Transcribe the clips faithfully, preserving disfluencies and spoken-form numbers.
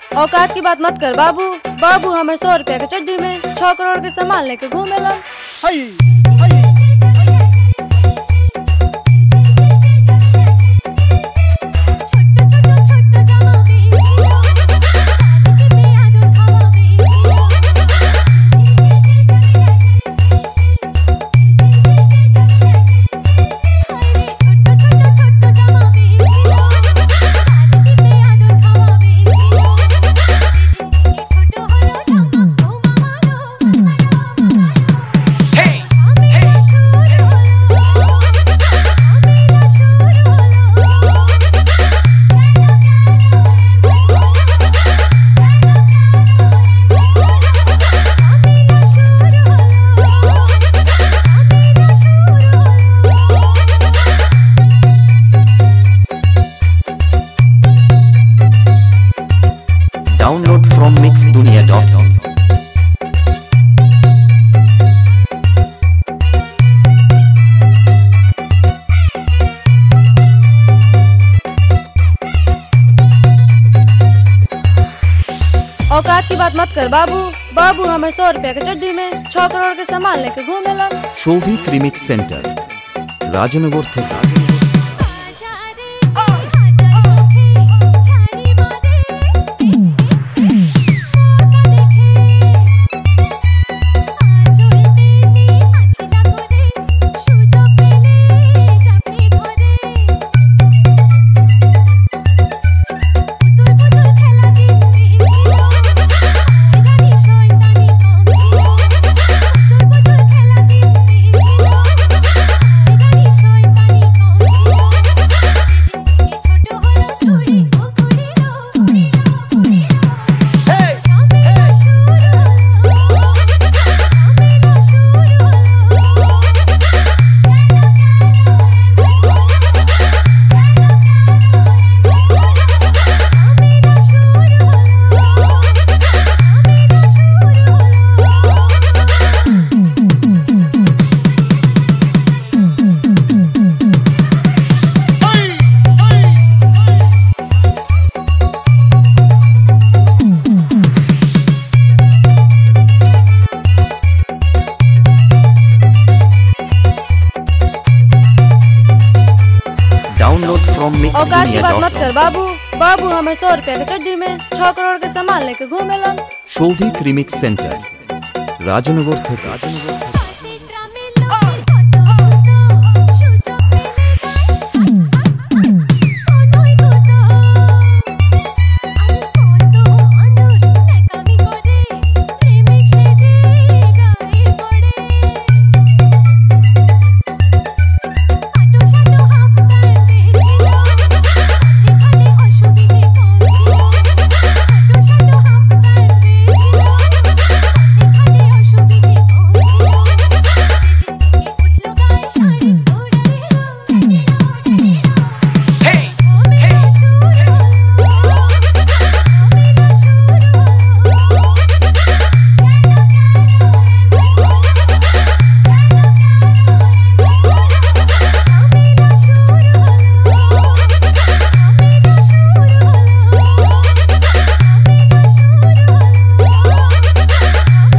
औकात की बात मत कर बाबू। बाबू हमारे सौ रुपया के चड्डी में छह करोड़ के सामान लेके घूमेला। Download from mix dunia dot com. औकात की बात मत कर बाबू। बाबू हमारे सौ रुपया के चड्डी में छह करोड़ के सामान लेके घूमेला। शोभिक रिमिक्स सेंटर राजनगर থেকে। औकात की बात मत कर बाबू। बाबू हमारे सौ रुपया के चड्डी में छह करोड़ के सामान लेके घूमेला। शोभिक रिमिक्स सेंटर राजनगर থেকে।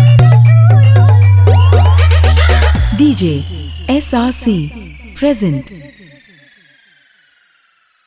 D J S R C present.